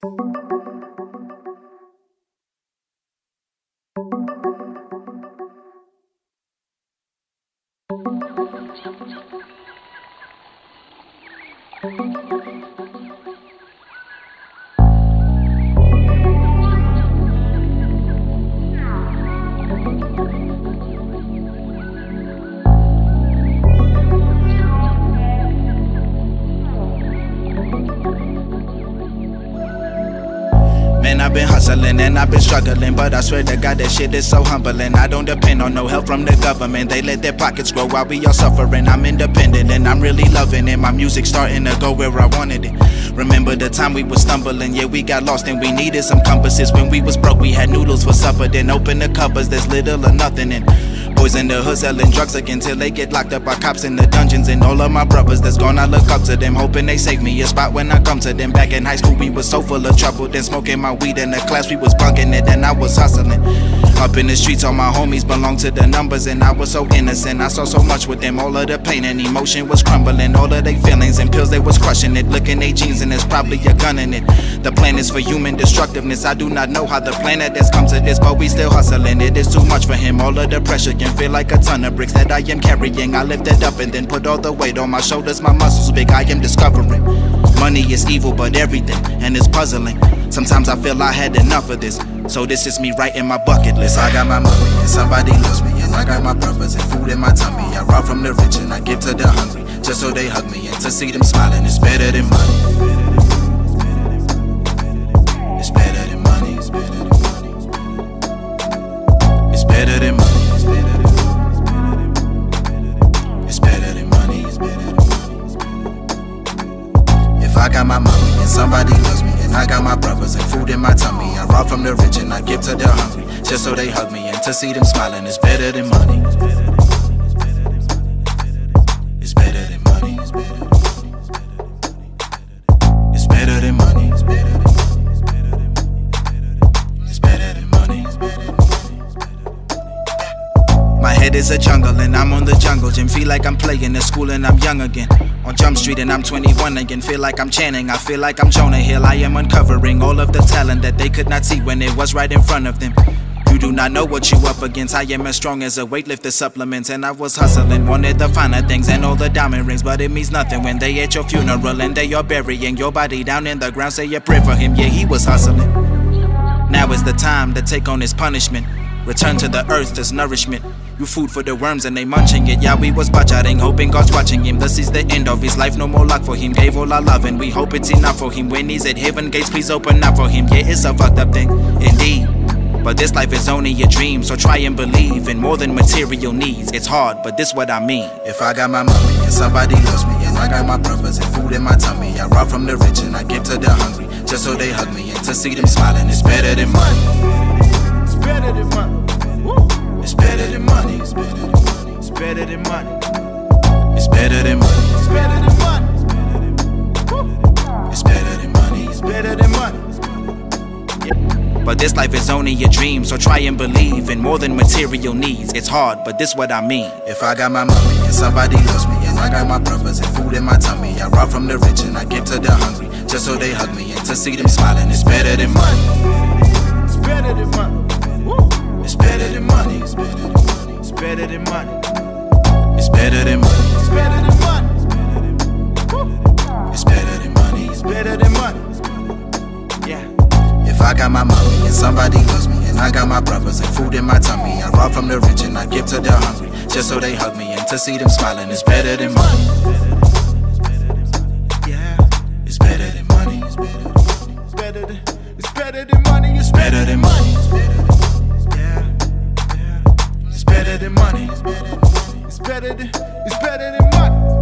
Man, I've been hustling and I've been struggling, but I swear to God that shit is so humbling. I don't depend on no help from the government. They let their pockets grow while we all suffering. I'm independent and I'm really loving it. My music's starting to go where I wanted it. Remember the time we was stumbling, yeah, we got lost and we needed some compasses. When we was broke, we had noodles for supper. Then open the cupboards, there's little or nothing in. Boys in the hood selling drugs again till they get locked up by cops in the dungeons. And all of my brothers that's gone, I look up to them, hoping they save me a spot when I come to them. Back in high school, we was so full of trouble. Then smoking my weed in the class, we was bunking it, and I was hustling. Up in the streets, all my homies belong to the numbers, and I was so innocent. I saw so much with them, all of the pain and emotion was crumbling. All of their feelings and pills, they was crushing it. Look in their jeans and there's probably a gun in it. The plan is for human destructiveness. I do not know how the planet has come to this, but we still hustling. It is too much for him, all of the pressure can feel like a ton of bricks that I am carrying. I lift it up and then put all the weight on my shoulders. My muscles big, I am discovering money is evil, but everything, and it's puzzling. Sometimes I feel I had enough of this, so this is me writing my bucket list. I got my money and somebody loves me, and I got my brothers and food in my tummy. I rob from the rich and I give to the hungry, just so they hug me, and to see them smiling is better than money. It's better than money. It's better than money. It's better than money. It's better than money. It's better than money. If I got my money and somebody loves me, and I got my brothers and food in my tummy, I rob from the rich and I give to the hungry, just so they hug me, and to see them smiling is better than money. It's better than money. It's better than money. It's better than money. It's better than money. It's better than money. My head is a jungle and I'm on the jungle gym. Feel like I'm playing at school and I'm young again. On Jump Street and I'm 21 again. Feel like I'm Channing, I feel like I'm Jonah Hill. I am uncovering all of the talent that they could not see when it was right in front of them. You do not know what you up against. I am as strong as a weightlifter supplements, and I was hustling, wanted the finer things and all the diamond rings, but it means nothing when they at your funeral and they are burying your body down in the ground. Say a prayer for him, yeah, he was hustling. Now is the time to take on his punishment. Return to the earth as nourishment. You food for the worms and they munching it. Yeah, we was butchering, hoping God's watching him. This is the end of his life, no more luck for him. Gave all our love and we hope it's enough for him. When he's at heaven gates, please open up for him. Yeah, it's a fucked up thing, indeed, but this life is only a dream, so try and believe in more than material needs. It's hard, but this what I mean. If I got my money and somebody loves me, and I got my brothers and food in my tummy, I rob from the rich and I give to the hungry, just so they hug me, and to see them smiling is better than money. It's better than money. It's better than money. It's better than money. It's better than money. It's better than money. It's better than money. It's better than money. It's better than money. But this life is only a dream, so try and believe in more than material needs. It's hard, but this what I mean. If I got my money and somebody loves me, and I got my brothers and food in my tummy, I rob from the rich and I give to the hungry, just so they hug me, and to see them smiling is better than money. It's better than money. It's better than money. It's better than money. It's better than money. It's better than money. It's better than money. It's better than money. It's better than money. Yeah. If I got my money and somebody loves me, and I got my brothers and food in my tummy, I rob from the rich and I give to the hungry, just so they hug me, and to see them smiling is better than money. Yeah. It's better than money. It's better than money. It's better than money. It's better than money. It's better than money. It's better than money.